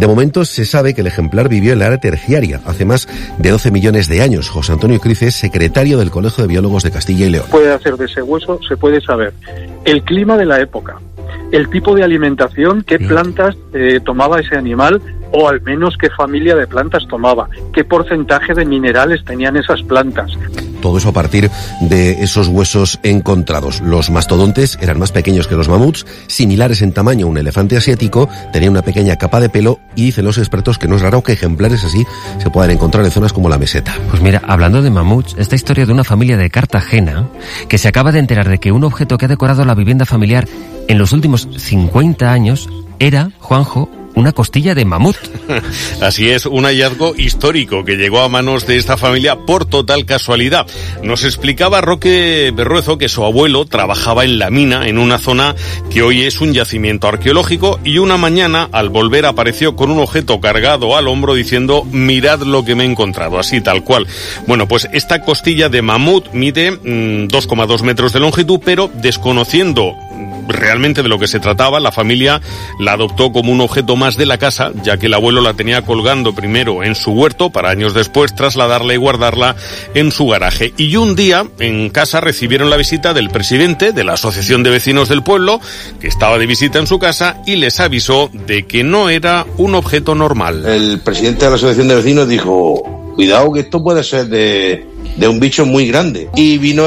De momento se sabe que el ejemplar vivió en la era terciaria, hace más de 12 millones de años. José Antonio Crice es secretario del Colegio de Biólogos de Castilla y León. Puede hacer de ese hueso, se puede saber el clima de la época, el tipo de alimentación, qué plantas tomaba ese animal, o al menos qué familia de plantas tomaba, qué porcentaje de minerales tenían esas plantas. Todo eso a partir de esos huesos encontrados. Los mastodontes eran más pequeños que los mamuts, similares en tamaño a un elefante asiático, tenían una pequeña capa de pelo y dicen los expertos que no es raro que ejemplares así se puedan encontrar en zonas como la meseta. Pues mira, hablando de mamuts, esta historia de una familia de Cartagena que se acaba de enterar de que un objeto que ha decorado la vivienda familiar en los últimos 50 años era, Juanjo, una costilla de mamut. Así es, un hallazgo histórico que llegó a manos de esta familia por total casualidad. Nos explicaba Roque Berruezo que su abuelo trabajaba en la mina, en una zona que hoy es un yacimiento arqueológico, y una mañana, al volver, apareció con un objeto cargado al hombro diciendo: mirad lo que me he encontrado, así tal cual. Bueno, pues esta costilla de mamut mide 2,2 metros de longitud, pero desconociendo realmente de lo que se trataba, la familia la adoptó como un objeto más de la casa, ya que el abuelo la tenía colgando primero en su huerto para años después trasladarla y guardarla en su garaje. Y un día en casa recibieron la visita del presidente de la Asociación de Vecinos del pueblo, que estaba de visita en su casa, y les avisó de que no era un objeto normal. El presidente de la Asociación de Vecinos dijo: cuidado, que esto puede ser de un bicho muy grande. Y vino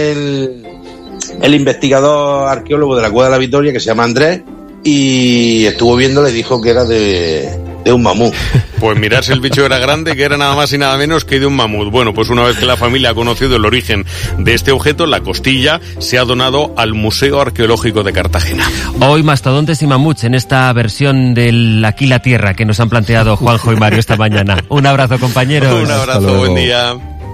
el investigador arqueólogo de la Cueva de la Victoria, que se llama Andrés, y estuvo viendo, le dijo que era de un mamut. Pues mirad si el bicho era grande, que era nada más y nada menos que de un mamut. Bueno, pues una vez que la familia ha conocido el origen de este objeto, la costilla se ha donado al Museo Arqueológico de Cartagena. Hoy mastodontes y mamuts en esta versión del Aquí la Tierra que nos han planteado Juanjo y Mario esta mañana. Un abrazo, compañeros. Un abrazo, buen día.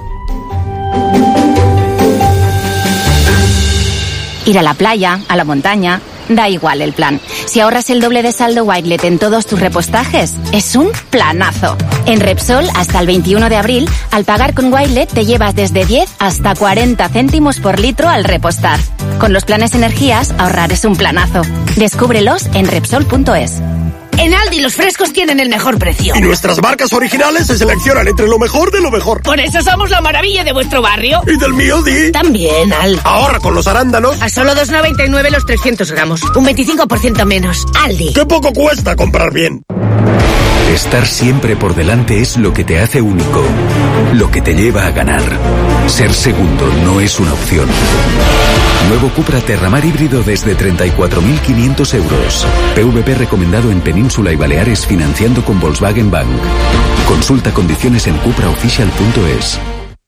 Ir a la playa, a la montaña, da igual el plan. Si ahorras el doble de saldo Wirelet en todos tus repostajes, es un planazo. En Repsol, hasta el 21 de abril, al pagar con Wirelet te llevas desde 10 hasta 40 céntimos por litro al repostar. Con los planes energías, ahorrar es un planazo. Descúbrelos en Repsol.es. En Aldi los frescos tienen el mejor precio. Y nuestras marcas originales se seleccionan entre lo mejor de lo mejor. Por eso somos la maravilla de vuestro barrio. Y del mío, Di. También, Al. Ahorra con los arándanos. A solo 2,99 los 300 gramos. Un 25% menos. Aldi. ¡Qué poco cuesta comprar bien! Estar siempre por delante es lo que te hace único, lo que te lleva a ganar. Ser segundo no es una opción. Nuevo Cupra Terramar híbrido desde 34.500 euros. PVP recomendado en Península y Baleares financiando con Volkswagen Bank. Consulta condiciones en cupraofficial.es.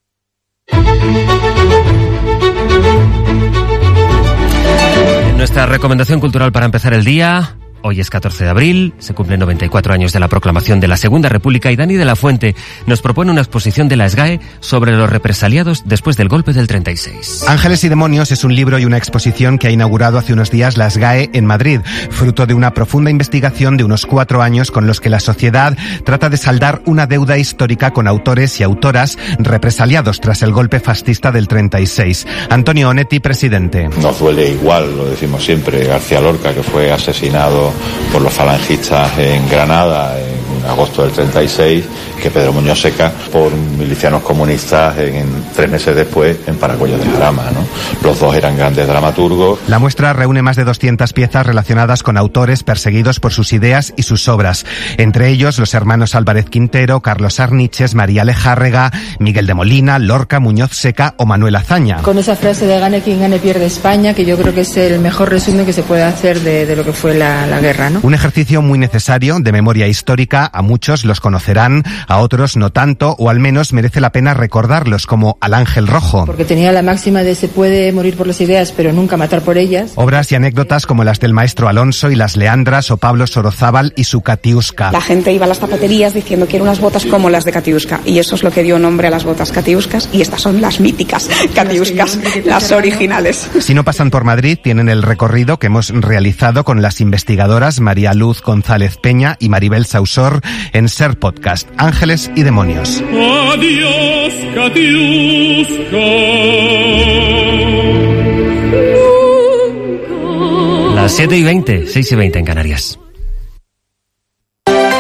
Nuestra recomendación cultural para empezar el día. Hoy es 14 de abril, se cumplen 94 años de la proclamación de la Segunda República y Dani de la Fuente nos propone una exposición de la SGAE sobre los represaliados después del golpe del 36. Ángeles y Demonios es un libro y una exposición que ha inaugurado hace unos días la SGAE en Madrid, fruto de una profunda investigación de unos 4 años con los que la sociedad trata de saldar una deuda histórica con autores y autoras represaliados tras el golpe fascista del 36. Antonio Onetti, presidente. Nos duele igual, lo decimos siempre, García Lorca, que fue asesinado por los falangistas en Granada en agosto del 36, que Pedro Muñoz Seca por milicianos comunistas 3 meses después en Paracuello de Jarama, ¿no? Los dos eran grandes dramaturgos. La muestra reúne más de 200 piezas relacionadas con autores perseguidos por sus ideas y sus obras, entre ellos los hermanos Álvarez Quintero, Carlos Arniches, María Lejárrega, Miguel de Molina, Lorca, Muñoz Seca o Manuel Azaña. Con esa frase de gane quien gane pierde España, que yo creo que es el mejor resumen que se puede hacer de lo que fue la guerra, ¿no? Un ejercicio muy necesario de memoria histórica, a muchos los conocerán, a otros no tanto, o al menos merece la pena recordarlos, como al Ángel Rojo. Porque tenía la máxima de se puede morir por las ideas, pero nunca matar por ellas. Obras y anécdotas como las del maestro Alonso y las Leandras o Pablo Sorozábal y su Katiuska. La gente iba a las zapaterías diciendo quiero unas botas como las de Katiuska, y eso es lo que dio nombre a las botas Katiuskas, y estas son las míticas Katiuskas, las originales. Si no pasan por Madrid, tienen el recorrido que hemos realizado con las investigadoras María Luz González Peña y Maribel Sausor en Ser Podcast, Ángeles y Demonios. Adiós, Katiuska. Las 7:20, 6:20 en Canarias.